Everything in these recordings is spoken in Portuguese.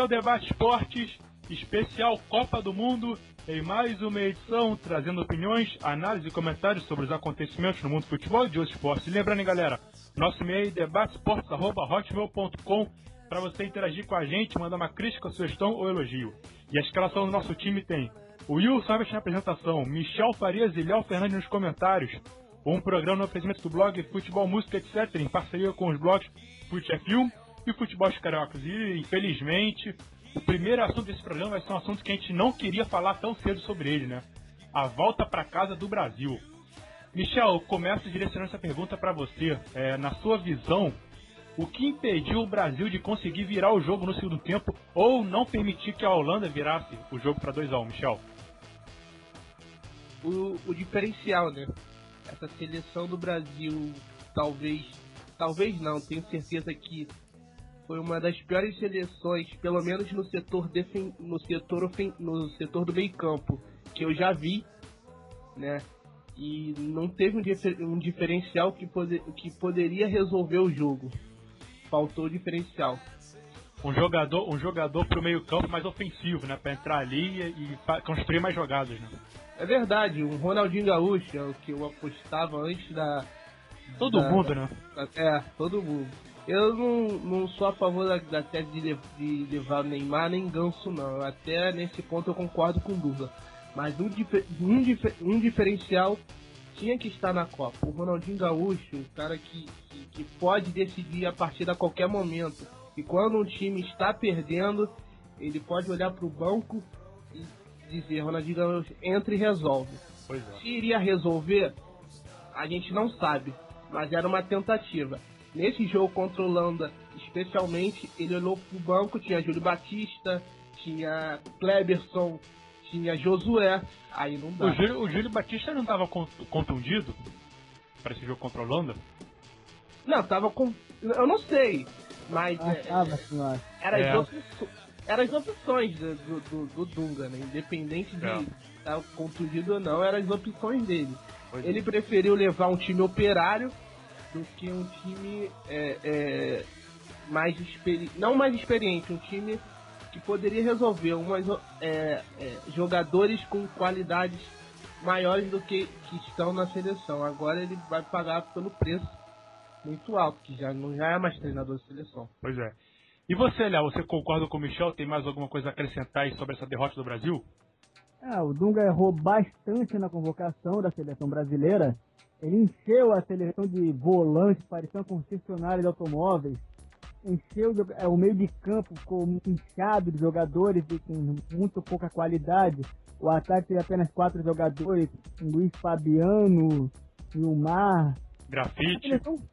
o Debate Esportes, especial Copa do Mundo, em mais uma edição, trazendo opiniões, análise e comentários sobre os acontecimentos no mundo do futebol e de outros esportes. E lembrando, hein, galera, nosso e-mail é debatesportes@hotmail.com para você interagir com a gente, mandar uma crítica, sugestão ou elogio. E a escalação do nosso time tem o Will Savage na apresentação, Michel Farias e Léo Fernandes nos comentários, um programa no oferecimento do blog Futebol, Música, etc., em parceria com os blogs Fute-Film e Futebol Cariocas. E, infelizmente, o primeiro assunto desse programa vai ser um assunto que a gente não queria falar tão cedo sobre ele, né? A volta para casa do Brasil. Michel, eu começo direcionando essa pergunta para você. Na sua visão, o que impediu o Brasil de conseguir virar o jogo no segundo tempo ou não permitir que a Holanda virasse o jogo para 2-1, Michel? O diferencial, né? Essa seleção do Brasil, talvez não, tenho certeza que foi uma das piores seleções, pelo menos no setor do meio campo, que eu já vi, né? E não teve um diferencial que poderia resolver o jogo. Faltou o diferencial. Um jogador pro meio campo mais ofensivo, né? Pra entrar ali e construir mais jogadas, né? É verdade, um Ronaldinho Gaúcho, é o que eu apostava antes da... Todo mundo, né? Todo mundo. Eu não sou a favor da tese de levar o Neymar nem Ganso, não. Até nesse ponto eu concordo com o Duva. Mas um diferencial tinha que estar na Copa. O Ronaldinho Gaúcho, o cara que pode decidir a partida a qualquer momento. E quando um time está perdendo, ele pode olhar para o banco e dizer: Ronaldinho Gaúcho, entra e resolve. Pois é. Se iria resolver, a gente não sabe. Mas era uma tentativa. Nesse jogo contra a Holanda, especialmente, ele olhou pro banco, tinha Júlio Batista, tinha Kleberson, tinha Josué, aí não dá. O Júlio Batista não estava contundido para esse jogo contra a Holanda? Não, tava com... Eu não sei, mas... Eram as opções do Dunga, né? Independente de estar contundido ou não, eram as opções dele. Ele preferiu levar um time operário do que um time não mais experiente, um time que poderia resolver jogadores com qualidades maiores do que estão na seleção. Agora ele vai pagar pelo preço muito alto, que já é mais treinador de seleção. Pois é. E você, Léo, você concorda com o Michel? Tem mais alguma coisa a acrescentar aí sobre essa derrota do Brasil? O Dunga errou bastante na convocação da seleção brasileira. Ele encheu a seleção de volantes, parecia uma concessionária de automóveis. Encheu o meio de campo, ficou muito inchado de jogadores com muito pouca qualidade. O ataque teve apenas 4 jogadores, Luiz Fabiano, Nilmar. Grafite.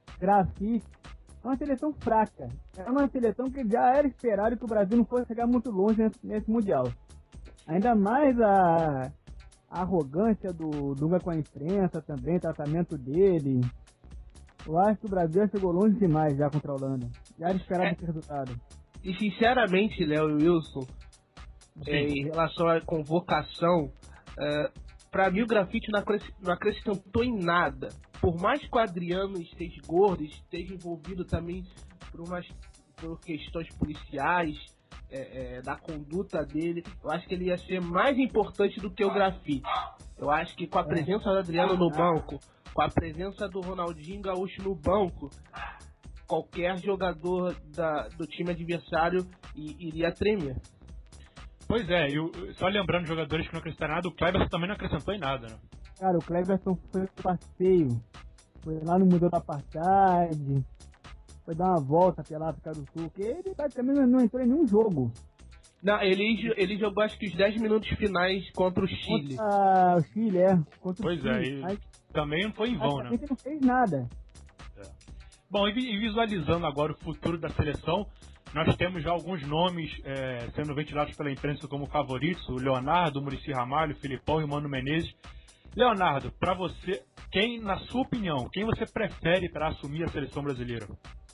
É uma seleção fraca. É uma seleção que já era esperado que o Brasil não fosse chegar muito longe nesse Mundial. Ainda mais a arrogância do Dunga com a imprensa também, tratamento dele. Eu acho que o Brasil chegou longe demais já contra a Holanda. Já era esperado esse resultado. E sinceramente, Léo e Wilson, em relação à convocação, pra mim o Grafite não acrescentou em nada. Por mais que o Adriano esteja gordo, esteja envolvido também por questões policiais, da conduta dele, eu acho que ele ia ser mais importante do que o Grafite. Eu acho que com a presença do Adriano no banco, com a presença do Ronaldinho Gaúcho no banco, qualquer jogador do time adversário iria tremer. Pois é, só lembrando os jogadores que não acrescentaram nada, o Kleberson também não acrescentou em nada, né? Cara, o Kleberson foi passeio, foi lá no Museu da Apartheid, foi dar uma volta pela África do Sul, que ele praticamente não entrou em nenhum jogo. Não, ele jogou acho que os 10 minutos finais contra o Chile. O Chile, contra o Chile. Pois também não foi em vão, né? Ele não fez nada. Bom, e visualizando agora o futuro da seleção, nós temos já alguns nomes sendo ventilados pela imprensa como favoritos: o Leonardo, o Muricy Ramalho, o Filipão e o Mano Menezes. Leonardo, para você, na sua opinião, quem você prefere para assumir a seleção brasileira?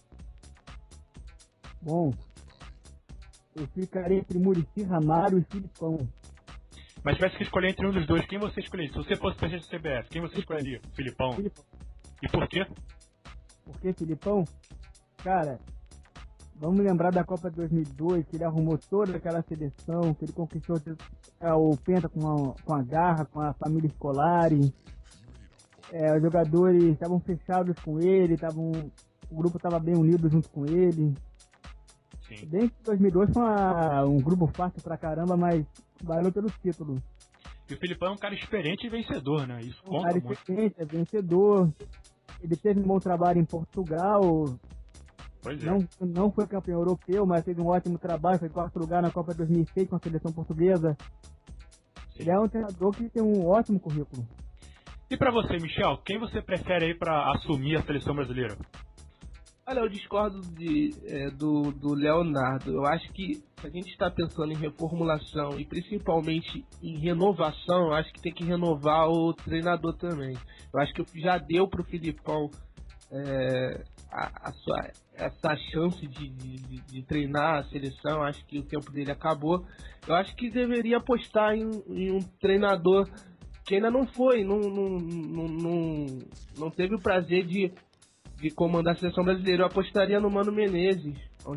Bom, eu ficaria entre Muricy Ramalho e Filipão. Mas tivesse que escolher entre um dos dois, quem você escolheria? Se você fosse presidente do CBF, quem você escolheria? Filipão. E por quê? Por que Filipão? Cara, Vamos lembrar da Copa de 2002, que ele arrumou toda aquela seleção, que ele conquistou o Penta com a Garra, com a família Scolari. Os jogadores estavam fechados com ele, o grupo estava bem unido junto com ele. Sim. Bem que 2002 foi um grupo fácil pra caramba, mas valeu pelo título. E o Filipão é um cara experiente e vencedor, né? Isso conta muito. Experiente, é vencedor. Ele teve um bom trabalho em Portugal. Pois é. Não foi campeão europeu, mas fez um ótimo trabalho, foi em quarto lugar na Copa 2006 com a seleção portuguesa. Sim. Ele é um treinador que tem um ótimo currículo. E pra você, Michel, quem você prefere aí pra assumir a seleção brasileira? Olha, eu discordo do Leonardo. Eu acho que se a gente está pensando em reformulação e principalmente em renovação, eu acho que tem que renovar o treinador também. Eu acho que já deu para o Filipão essa chance de treinar a seleção. Acho que o tempo dele acabou. Eu acho que deveria apostar em um treinador que ainda não foi, não teve o prazer de comandar a seleção brasileira. Eu apostaria no Mano Menezes,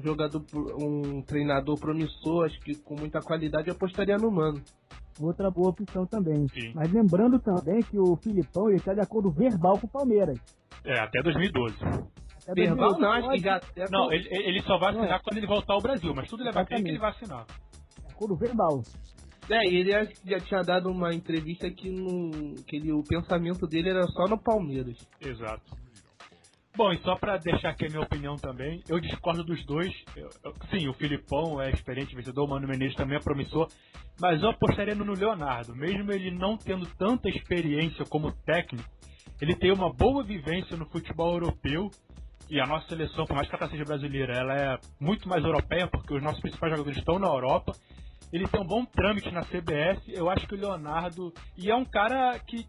um treinador promissor, acho que com muita qualidade. Eu apostaria no Mano. Outra boa opção também. Sim. Mas lembrando também que o Filipão está de acordo verbal com o Palmeiras. Até 2012. Verbal não, acho que já... Não, ele só vai assinar quando ele voltar ao Brasil, mas tudo leva a crer que ele vai assinar. Acordo verbal. Ele já tinha dado uma entrevista que o pensamento dele era só no Palmeiras. Exato. Bom, e só pra deixar aqui a minha opinião também, eu discordo dos dois. Sim, o Filipão é experiente vencedor, o Mano Menezes também é promissor, mas eu apostaria no Leonardo. Mesmo ele não tendo tanta experiência como técnico, ele tem uma boa vivência no futebol europeu, e a nossa seleção, por mais que ela seja brasileira, ela é muito mais europeia, porque os nossos principais jogadores estão na Europa. Ele tem um bom trâmite na CBF, eu acho que o Leonardo... E é um cara que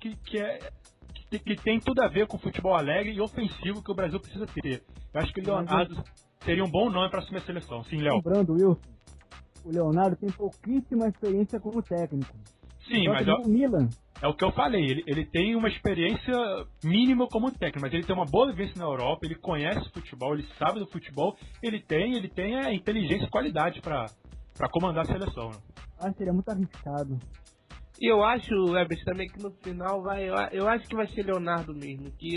tem tudo a ver com o futebol alegre e ofensivo que o Brasil precisa ter. Eu acho que o Leonardo seria um bom nome para assumir a seleção. Sim, Léo. Lembrando, Wilson, o Leonardo tem pouquíssima experiência como técnico. Sim, mas Milan. É o que eu falei. Ele tem uma experiência mínima como técnico, mas ele tem uma boa vivência na Europa, ele conhece o futebol, ele sabe do futebol, ele tem a inteligência e qualidade para comandar a seleção. Né? Seria muito arriscado. E eu acho, Ebert, também que no final eu acho que vai ser Leonardo mesmo. Que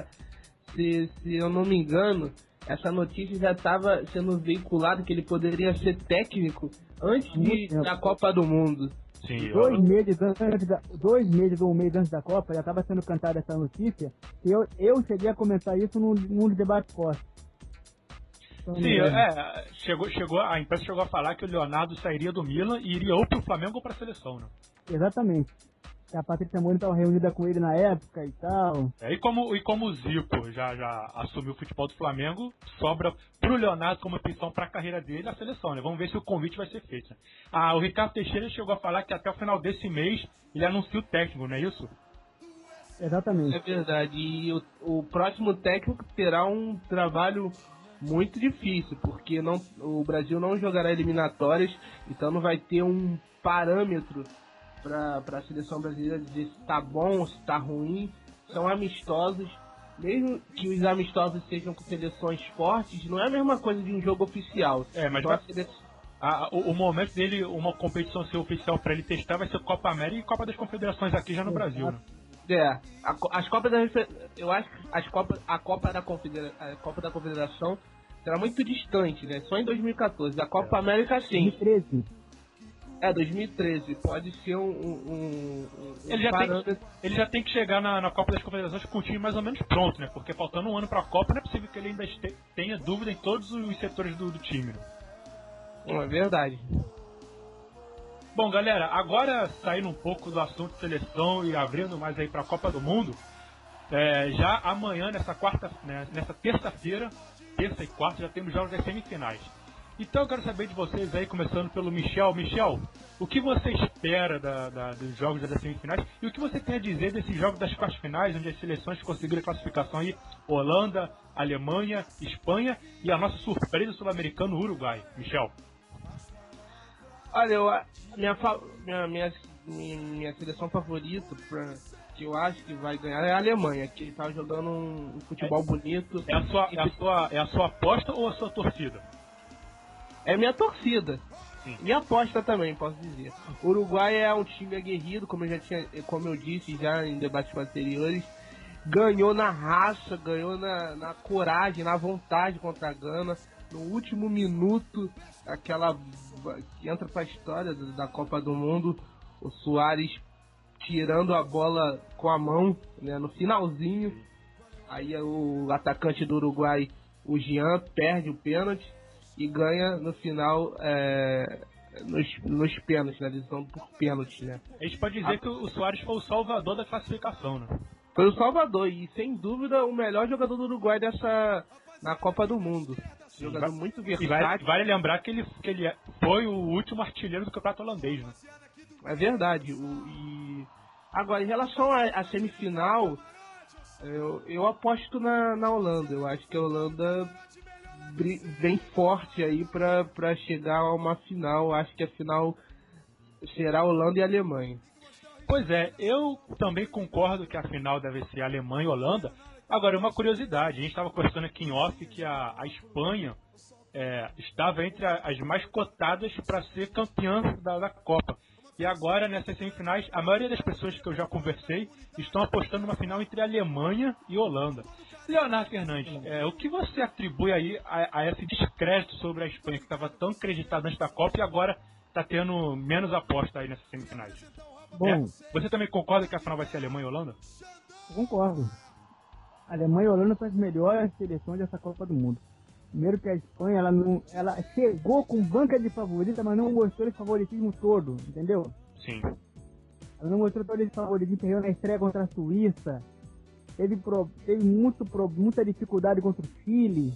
se eu não me engano, essa notícia já estava sendo veiculada que ele poderia ser técnico antes da Copa do Mundo. Sim, 2 meses ou um mês antes da Copa, já estava sendo cantada essa notícia. E eu cheguei a comentar isso num debate forte. Sim, a imprensa chegou a falar que o Leonardo sairia do Milan e iria ou para o Flamengo ou para a seleção, né? Exatamente. A Patrícia Moura estava reunida com ele na época e tal. E como o Zico já assumiu o futebol do Flamengo, sobra pro Leonardo como opção para a carreira dele a seleção, né? Vamos ver se o convite vai ser feito. O Ricardo Teixeira chegou a falar que até o final desse mês ele anuncia o técnico, não é isso? Exatamente. É verdade. E o próximo técnico terá um trabalho muito difícil, porque o Brasil não jogará eliminatórias, então não vai ter um parâmetro para a seleção brasileira dizer se está bom, se está ruim. São amistosos, mesmo que os amistosos sejam com seleções fortes, não é a mesma coisa de um jogo oficial. Mas o momento dele, uma competição ser oficial para ele testar vai ser Copa América e Copa das Confederações aqui já no Brasil, né? As Copas eu acho que a Copa da Confederação será muito distante, né? Só em 2014. A Copa América sim. 2013. 2013. Pode ser ele já tem que chegar na Copa das Confederações com o time mais ou menos pronto, né? Porque faltando um ano para a Copa, não é possível que ele ainda tenha dúvida em todos os setores do time. É verdade. Bom, galera, agora saindo um pouco do assunto de seleção e abrindo mais aí para a Copa do Mundo, já amanhã, nessa terça-feira, terça e quarta, já temos jogos das semifinais. Então eu quero saber de vocês aí, começando pelo Michel. Michel, o que você espera dos jogos das semifinais e o que você tem a dizer desses jogos das quartas finais, onde as seleções conseguiram a classificação aí, Holanda, Alemanha, Espanha e a nossa surpresa sul-americana, o Uruguai. Michel. Olha, minha seleção favorita, que eu acho que vai ganhar, é a Alemanha, que está jogando um futebol bonito. É a sua aposta ou a sua torcida? é minha torcida. Sim. Minha aposta também, posso dizer. O Uruguai é um time aguerrido, como eu disse já em debates anteriores. Ganhou na raça, ganhou na coragem, na vontade contra a Gana. No último minuto, aquela que entra pra história da Copa do Mundo, o Suárez tirando a bola com a mão, né, no finalzinho. Aí o atacante do Uruguai, o Jean, perde o pênalti e ganha no final nos pênaltis, na decisão por pênalti, né? A gente pode dizer que o Suárez foi o salvador da classificação, né? Foi o salvador e, sem dúvida, o melhor jogador do Uruguai na Copa do Mundo. Sim, Jogador muito e versátil. vale lembrar que ele foi o último artilheiro do campeonato holandês, né? É verdade. Agora, em relação à semifinal, eu aposto na Holanda. Eu acho que a Holanda vem forte aí pra chegar a uma final. Eu acho que a final será Holanda e Alemanha. Pois é, eu também concordo que a final deve ser Alemanha e Holanda. Agora, uma curiosidade, a gente estava conversando aqui em off que a Espanha estava entre as mais cotadas para ser campeã da Copa. E agora, nessas semifinais, a maioria das pessoas que eu já conversei estão apostando numa final entre Alemanha e Holanda. Leonardo Fernandes, o que você atribui aí a esse descrédito sobre a Espanha, que estava tão acreditada antes da Copa e agora está tendo menos aposta aí nessas semifinais? Bom, Você também concorda que a final vai ser Alemanha e Holanda? eu concordo. A Alemanha e a Holanda são as melhores seleções dessa Copa do Mundo. Primeiro que a Espanha, ela chegou com banca de favorita, mas não mostrou esse favoritismo todo, entendeu? Sim. Ela não mostrou todo esse favoritismo, perdeu na estreia contra a Suíça, teve muita dificuldade contra o Chile,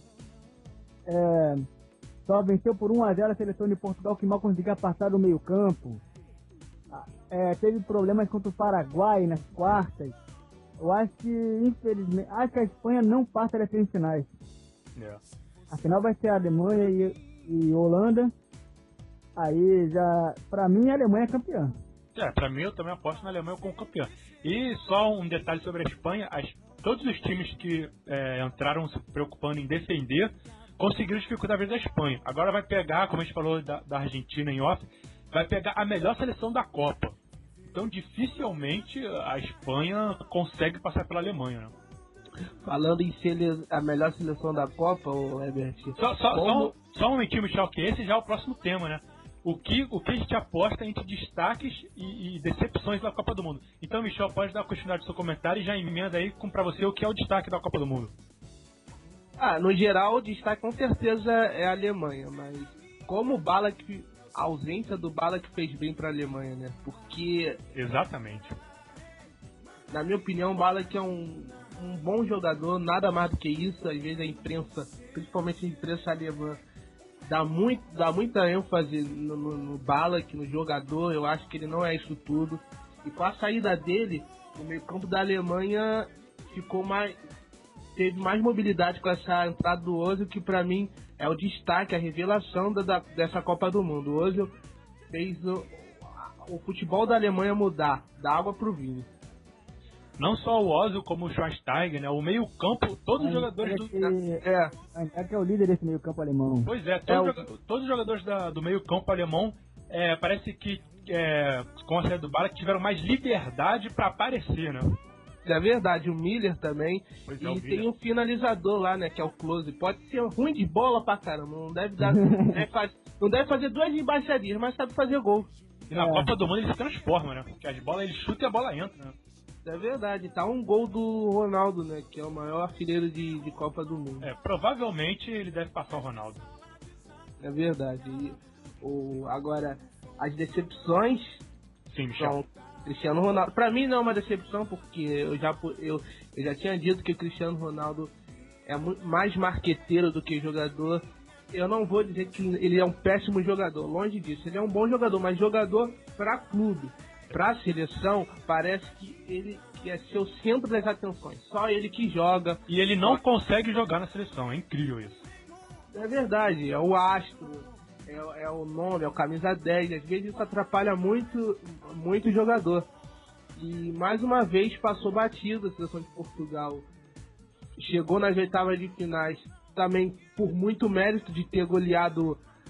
só venceu por 1-0 a seleção de Portugal, que mal conseguia passar do meio campo. Teve problemas contra o Paraguai nas quartas. Eu acho que, infelizmente, a Espanha não passa das semifinais. A final vai ser a Alemanha e Holanda. Aí já, pra mim, a Alemanha é campeã. Pra mim eu também aposto na Alemanha como campeã. E só um detalhe sobre a Espanha, todos os times que entraram se preocupando em defender, conseguiram dificultar a vida da Espanha. Agora vai pegar, como a gente falou da Argentina em off, vai pegar a melhor seleção da Copa. Então dificilmente a Espanha consegue passar pela Alemanha, né? Falando em ser a melhor seleção da Copa, Herbert... Só um momentinho, Michel, que esse já é o próximo tema, né? O que a gente aposta entre destaques e decepções da Copa do Mundo. Então, Michel, pode dar a continuidade do seu comentário e já emenda aí pra você o que é o destaque da Copa do Mundo. No geral, o destaque com certeza é a Alemanha, mas como o Ballack, a ausência do Ballack fez bem pra Alemanha, né? Porque... Exatamente. Na minha opinião, o Ballack é um bom jogador, nada mais do que isso. Às vezes a imprensa, principalmente a imprensa alemã, dá muita ênfase no Ballack, no jogador. Eu acho que ele não é isso tudo. E com a saída dele, o meio-campo da Alemanha teve mais mobilidade com essa entrada do Ozil, que pra mim é o destaque, a revelação dessa Copa do Mundo. O Ozil fez o futebol da Alemanha mudar, da água pro vinho. Não só o Ozil, como o Schweinsteiger, né? O meio-campo, todos os jogadores do... que é o líder desse meio-campo alemão. Pois é, todos os jogadores do meio-campo alemão parece que com a saída do Ballack tiveram mais liberdade para aparecer, né? É verdade, o Miller também. Pois e tem um finalizador lá, né? Que é o Klose. Pode ser ruim de bola pra caramba. Não deve fazer duas embaixadinhas, mas sabe fazer gol. E na Copa do Mundo ele se transforma, né? Porque as bolas ele chuta e a bola entra, né? É verdade, tá um gol do Ronaldo, né? Que é o maior artilheiro de Copa do Mundo. Provavelmente ele deve passar o Ronaldo. É verdade. Agora, as decepções... Sim, Michel. Cristiano Ronaldo. Pra mim não é uma decepção, porque eu já tinha dito que o Cristiano Ronaldo é mais marqueteiro do que jogador. Eu não vou dizer que ele é um péssimo jogador, longe disso. Ele é um bom jogador, mas jogador pra clube. Pra seleção, parece que ele quer ser o centro das atenções. Só ele que joga. E ele não consegue jogar na seleção, é incrível isso. É verdade, é o astro, é o nome, é o camisa 10. Às vezes isso atrapalha muito o jogador. E mais uma vez passou batido a seleção de Portugal. Chegou nas oitavas de finais também por muito mérito de ter goleado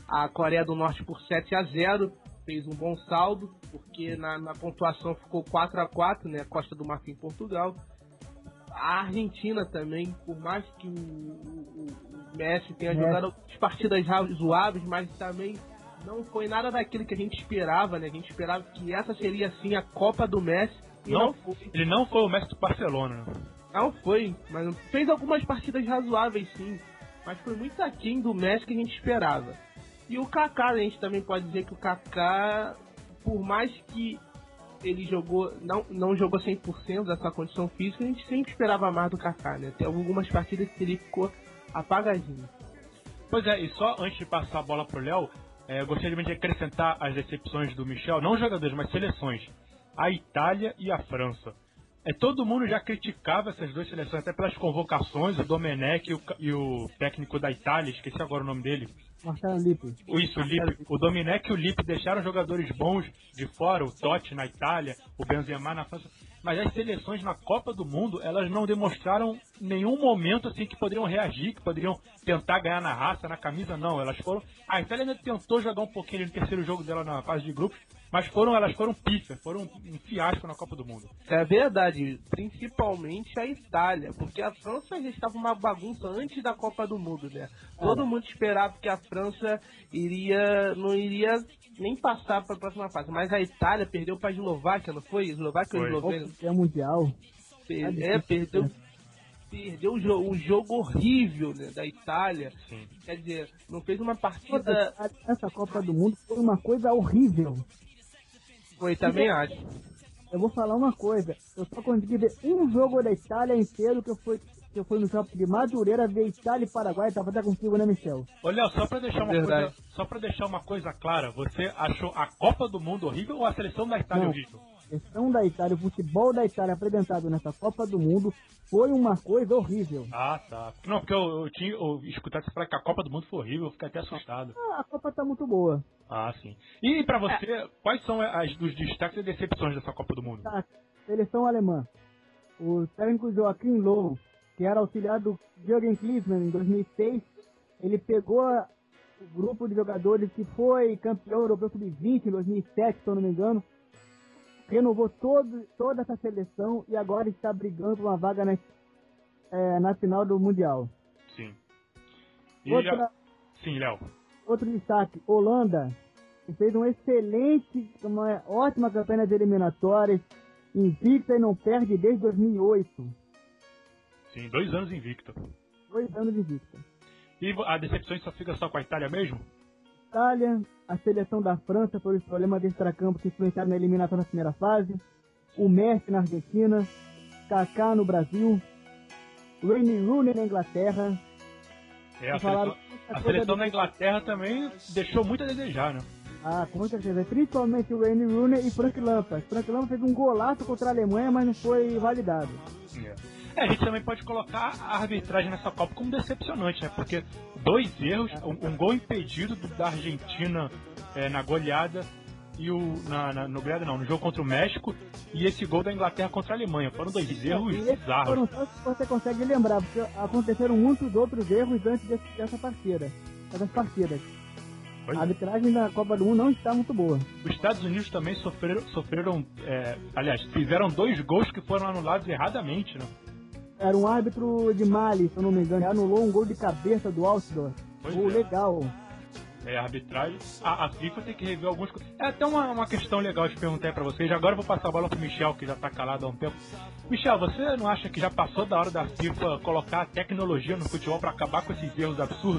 a Coreia do Norte por 7-0, fez um bom saldo, porque na pontuação ficou 4-4, né? Costa do Marfim e Portugal. A Argentina também, por mais que o Messi tenha jogado as partidas razoáveis, mas também não foi nada daquilo que a gente esperava, né? A gente esperava que essa seria, assim, a Copa do Messi, e não foi. Ele não foi o Messi do Barcelona, né? Não foi, mas fez algumas partidas razoáveis, sim, mas foi muito aquém do Messi que a gente esperava. E o Kaká, a gente também pode dizer que o Kaká, por mais que ele não jogou 100% da sua condição física, a gente sempre esperava mais do Kaká, né? Tem algumas partidas que ele ficou apagadinho. Pois é, e só antes de passar a bola pro Léo, eu gostaria de acrescentar as decepções do Michel, não jogadores, mas seleções. A Itália e a França. Todo mundo já criticava essas duas seleções, até pelas convocações, o Domenech e o técnico da Itália, esqueci agora o nome dele. Marcelo Lippi. Isso, o Lippi. O Domenech e o Lippi deixaram jogadores bons de fora, o Totti na Itália, o Benzema na França. Mas as seleções na Copa do Mundo, elas não demonstraram nenhum momento assim que poderiam reagir, que poderiam tentar ganhar na raça, na camisa, não. Elas foram. A Itália ainda tentou jogar um pouquinho no terceiro jogo dela na fase de grupos, mas elas foram pífias, foram um fiasco na Copa do Mundo. É verdade, principalmente a Itália, porque a França já estava uma bagunça antes da Copa do Mundo, né? Todo mundo esperava que a França não iria nem passar para a próxima fase, mas a Itália perdeu para a Eslováquia, não foi? Eslováquia ou Eslovênia? É mundial. Perdeu um jogo horrível, né, da Itália. Sim. Quer dizer, não fez uma partida... Essa Copa do Mundo foi uma coisa horrível. Foi, também acho. Eu vou falar uma coisa, eu só consegui ver um jogo da Itália inteiro que eu fui no shopping de Madureira ver Itália e Paraguai, tava até contigo, né, Michel? Olha, só pra deixar uma coisa clara, você achou a Copa do Mundo horrível ou a seleção da Itália horrível? A seleção da Itália, o futebol da Itália apresentado nessa Copa do Mundo foi uma coisa horrível. Ah, tá. Não, porque eu tinha escutado você falar que a Copa do Mundo foi horrível, eu fiquei até assustado. A Copa tá muito boa. Ah, sim. E pra você, quais são os destaques e decepções dessa Copa do Mundo? Tá, seleção alemã. O técnico Joachim Löw, que era auxiliar do Jürgen Klinsmann em 2006, ele pegou o grupo de jogadores que foi campeão europeu sub-20 em 2007, se eu não me engano, renovou toda essa seleção e agora está brigando por uma vaga na final do Mundial. Sim. Sim, Léo. Outro destaque, Holanda, que fez uma ótima campanha de eliminatórias, invicta e não perde desde 2008. Sim, 2 anos invicta. 2 anos invicta. E a decepção só fica só com a Itália mesmo? Itália, a seleção da França por os problemas de extracampo que influenciaram na eliminação na primeira fase, o Messi na Argentina, Kaká no Brasil, Wayne Rooney na Inglaterra. A seleção da Inglaterra também deixou muito a desejar, né? Ah, com certeza. Principalmente o Wayne Rooney e Frank Lampard. Frank Lampard fez um golaço contra a Alemanha, mas não foi validado. A gente também pode colocar a arbitragem nessa Copa como decepcionante, né? Porque 2 erros, um gol impedido da Argentina na goleada e no jogo contra o México, e esse gol da Inglaterra contra a Alemanha. Foram 2 erros bizarros. Eu não sei se você consegue lembrar, porque aconteceram muitos outros erros antes dessas partidas. A arbitragem da Copa do Mundo não está muito boa. Os Estados Unidos também sofreram fizeram 2 gols que foram anulados erradamente, né? Era um árbitro de Mali, se eu não me engano, anulou um gol de cabeça do Altidor. Gol legal. A arbitragem, a FIFA tem que rever alguns... É até uma questão legal de perguntar pra vocês. Agora eu vou passar a bola pro Michel, que já tá calado há um tempo. Michel, você não acha que já passou da hora da FIFA colocar a tecnologia no futebol pra acabar com esses erros absurdos?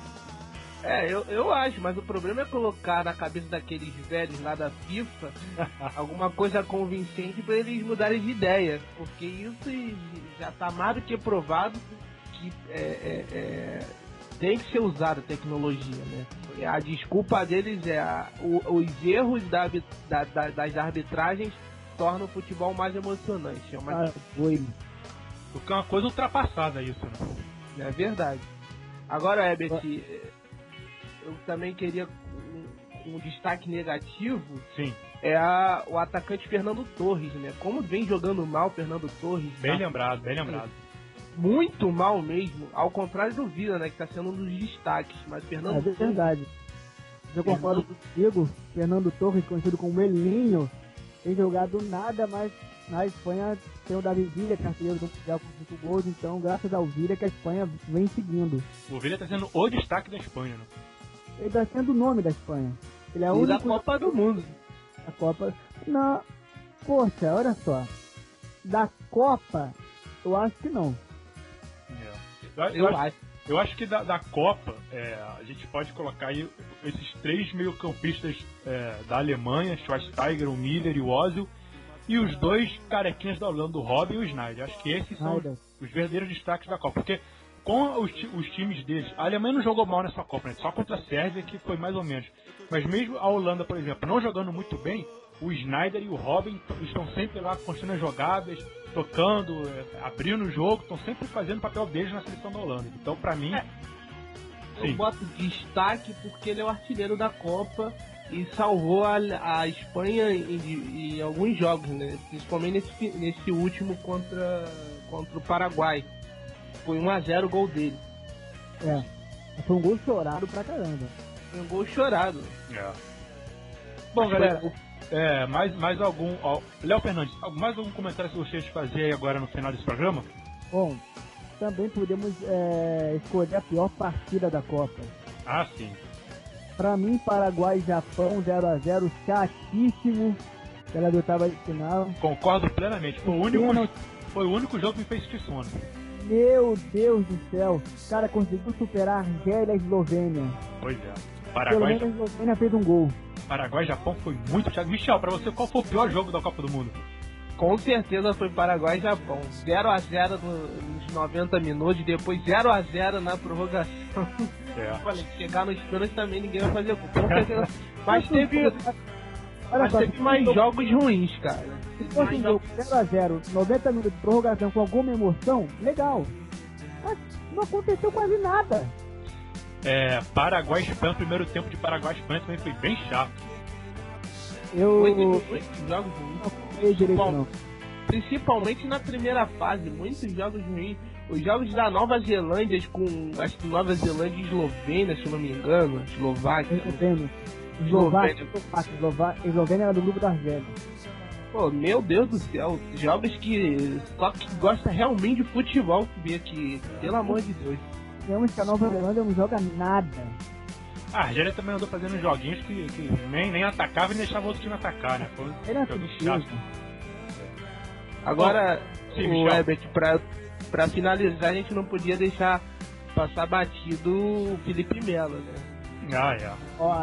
Eu acho, mas o problema é colocar na cabeça daqueles velhos lá da FIFA alguma coisa convincente pra eles mudarem de ideia, porque isso já tá mais do que provado que tem que ser usada a tecnologia, né? A desculpa deles os erros das arbitragens tornam o futebol mais emocionante. Porque é uma coisa ultrapassada isso, né? É verdade. Agora, Herbert, eu também queria um destaque negativo. Sim. O atacante Fernando Torres, né? Como vem jogando mal Fernando Torres. Bem lembrado. Muito mal mesmo, ao contrário do Vila, né? Que tá sendo um dos destaques. Mas Fernando Torres, verdade. Eu concordo contigo, Fernando Torres, conhecido como Elinho, tem jogado nada, mas na Espanha tem o David Villa, que é artilheiro do Mundial com 5 gols, então graças ao Villa que a Espanha vem seguindo. O Villa tá sendo o destaque da Espanha, né? Ele tá sendo o nome da Espanha. Ele é o E da único... Copa do Mundo. A Copa... Não, poxa, olha só. Da Copa, eu acho que não. Eu acho que da Copa, a gente pode colocar aí esses 3 meio-campistas da Alemanha, Schweinsteiger, o Miller e o Ozil, e os 2 carequinhas da Holanda, o Robben e o Sneijder. Acho que esses são os verdadeiros destaques da Copa, porque com os times deles, a Alemanha não jogou mal nessa Copa, né? Só contra a Sérvia que foi mais ou menos. Mas mesmo a Holanda, por exemplo, não jogando muito bem, o Sneijder e o Robben estão sempre lá construindo as jogadas, tocando, abrindo o jogo, estão sempre fazendo o papel deles na seleção da Holanda. Então, pra mim... Eu boto destaque porque ele é o artilheiro da Copa e salvou a Espanha em alguns jogos, né? Principalmente nesse último contra o Paraguai. Foi 1-0 o gol dele. Foi um gol chorado pra caramba. Foi um gol chorado. Bom, galera... mais algum... Léo Fernandes, mais algum comentário que você gostaria de fazer aí agora no final desse programa? Bom, também podemos escolher a pior partida da Copa. Ah, sim. Pra mim, Paraguai e Japão 0-0, chatíssimo pela oitava de final. Concordo plenamente. Foi o único jogo que me fez sentir sono. Meu Deus do céu. O cara conseguiu superar a Argélia e a Eslovênia. Pois é. Pelo menos a Eslovênia fez um gol. Paraguai e Japão foi muito chato. Michel, pra você, qual foi o pior jogo da Copa do Mundo? Com certeza foi Paraguai e Japão. 0-0 nos 90 minutos, depois 0-0 na prorrogação. Olha, chegar nos pênaltis também ninguém vai fazer gol. Com certeza. Mas teve mais jogos ruins, cara. Se fosse um jogo 0-0, 90 minutos de prorrogação com alguma emoção, legal. Mas não aconteceu quase nada. Paraguai e Espanha, o primeiro tempo de Paraguai e Espanha também foi bem chato. Jogos ruins. Principalmente na primeira fase, muitos jogos ruins. Os jogos da Nova Zelândia acho que Nova Zelândia e Eslovênia, se eu não me engano, Eslováquia. Eslovênia era do grupo da Argélia. Pô, meu Deus do céu, jogos que só que gosta realmente de futebol ver aqui, pelo amor de Deus. Vemos que a Nova Zelândia não joga nada. A Argélia também andou fazendo joguinhos que nem atacava e deixava o outro time atacar, né? Foi um jogo chato. Agora, o Herbert, pra finalizar, a gente não podia deixar passar batido o Felipe Melo, né?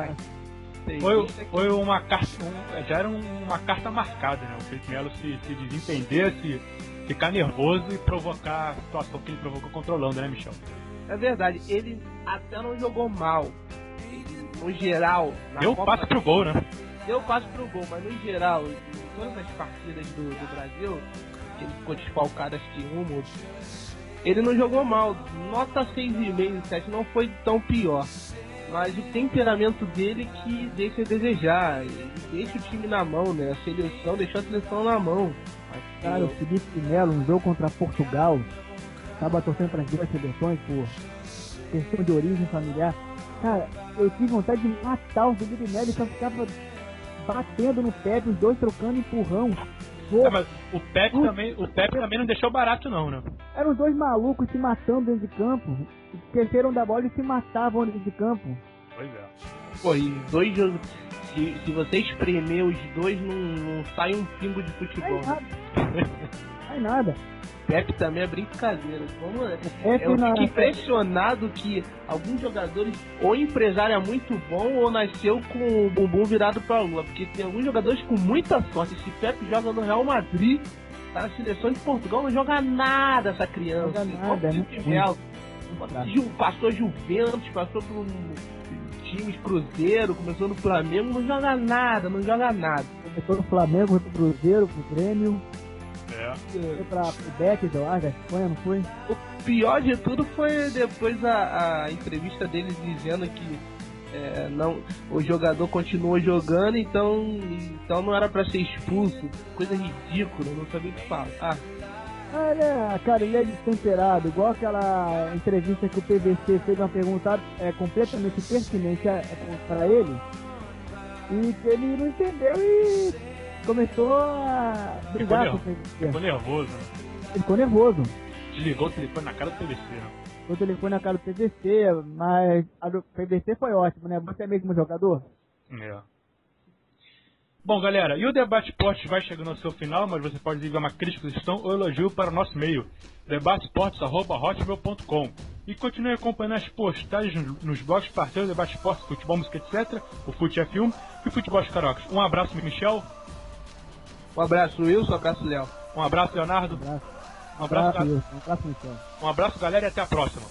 Foi uma carta, já era uma carta marcada, né? O Felipe Melo se desentender, se ficar nervoso e provocar a situação que ele provocou contra a Holanda, né, Michel? É verdade, ele até não jogou mal. No geral, deu passe pro gol, né? Deu passe pro gol, mas no geral, em todas as partidas do Brasil, que ele ficou desfalcado, acho que uma, ele não jogou mal. Nota 6,5, 7 não foi tão pior. Mas o temperamento dele que deixa a desejar. Ele deixa o time na mão, né? A seleção deixou a seleção na mão. Cara, o Felipe Melo, um jogo contra Portugal, tava torcendo para as duas seleções por questão de origem familiar. Cara, eu tive vontade de matar o Felipe Melo e só ficava batendo no Pepe, os dois trocando empurrão. Mas o Pepe também não deixou barato não, né? Eram dois malucos se matando dentro de campo. Esqueceram da bola e se matavam dentro de campo. Pois é. Pô, e dois jogos. Se você espremer os dois, não sai um pingo de futebol. Sai nada. Pepe também é brincadeira. Eu fico impressionado que alguns jogadores, ou empresário é muito bom, ou nasceu com o bumbum virado pra lua. Porque tem alguns jogadores com muita sorte. Esse Pepe joga no Real Madrid, tá na seleção de Portugal, não joga nada essa criança. Não joga nada, Passou Juventus, passou por times Cruzeiro, começou no Flamengo, não joga nada. Começou no Flamengo, pro Cruzeiro, pro Grêmio. Foi pro Betis, eu acho, da Espanha, não foi? O pior de tudo foi depois a entrevista dele dizendo que o jogador continuou jogando, então não era pra ser expulso. Coisa ridícula, não sabia o que falar. Cara, ele é destemperado, igual aquela entrevista que o PVC fez uma pergunta completamente pertinente para ele, e que ele não entendeu e começou a brigar com o PVC. Ficou nervoso. Ele ficou nervoso. Desligou o telefone na cara do PVC, né? O telefone na cara do PVC, mas a do PVC foi ótimo, né? Você é mesmo jogador? É. Bom, galera, e o Debate Esportes vai chegando ao seu final, mas você pode enviar uma crítica, sugestão ou elogio para o nosso e-mail, debatesportes@hotmail.com. E continue acompanhando as postagens nos blogs parceiros do Debate Esportes, Futebol, Música, etc., o Fute F1 e o Futebol de Cariocas. Um abraço, Michel. Um abraço, Wilson. Um abraço, Léo. Um abraço, Leonardo. Um abraço, Michel. Um abraço, galera, e até a próxima.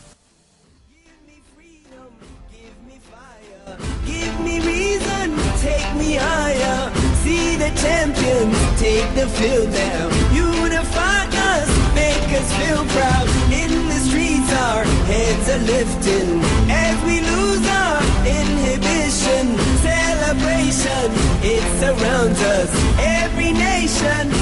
Give me reason, take me higher. See the champions take the field now. Unify us, make us feel proud. In the streets our heads are lifting as we lose our inhibition. Celebration, it surrounds us. Every nation